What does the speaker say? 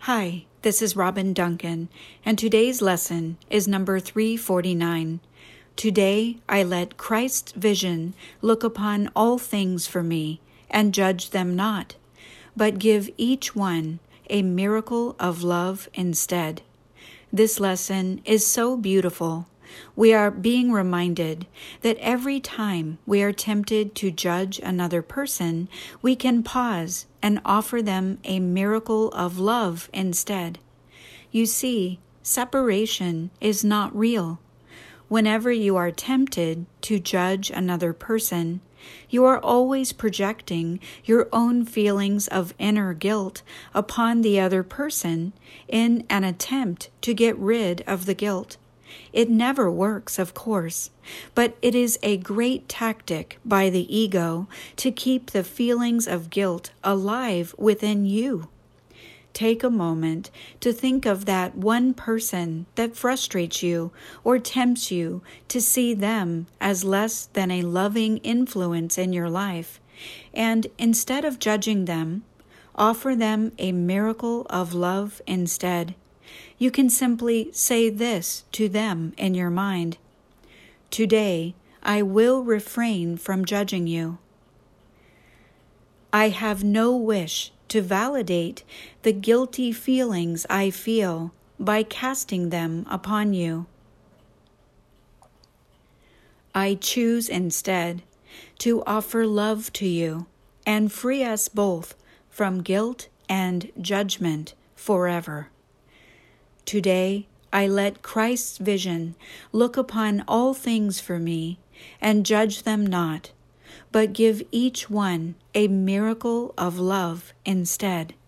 Hi, this is Robin Duncan, and today's lesson is number 349. Today I let Christ's vision look upon all things for me, and judge them not, but give each one a miracle of love instead. This lesson is so beautiful. We are being reminded that every time we are tempted to judge another person, we can pause and offer them a miracle of love instead. You see, separation is not real. Whenever you are tempted to judge another person, you are always projecting your own feelings of inner guilt upon the other person in an attempt to get rid of the guilt. It never works, of course, but it is a great tactic by the ego to keep the feelings of guilt alive within you. Take a moment to think of that one person that frustrates you or tempts you to see them as less than a loving influence in your life, and instead of judging them, offer them a miracle of love instead. You can simply say this to them in your mind: Today, I will refrain from judging you. I have no wish to validate the guilty feelings I feel by casting them upon you. I choose instead to offer love to you and free us both from guilt and judgment forever. Today, I let Christ's vision look upon all things for me and judge them not, but give each one a miracle of love instead.